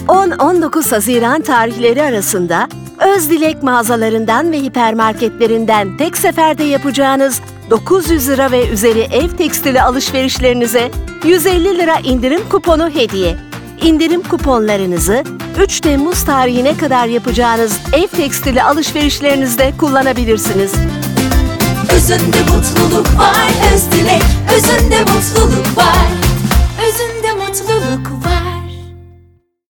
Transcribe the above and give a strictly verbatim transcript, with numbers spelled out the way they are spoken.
on on dokuz Haziran tarihleri arasında Özdilek mağazalarından ve hipermarketlerinden tek seferde yapacağınız dokuz yüz lira ve üzeri ev tekstili alışverişlerinize yüz elli lira indirim kuponu hediye. İndirim kuponlarınızı üç Temmuz tarihine kadar yapacağınız ev tekstili alışverişlerinizde kullanabilirsiniz. Özünde mutluluk var Özdilek, özünde mutluluk var, özünde mutluluk var.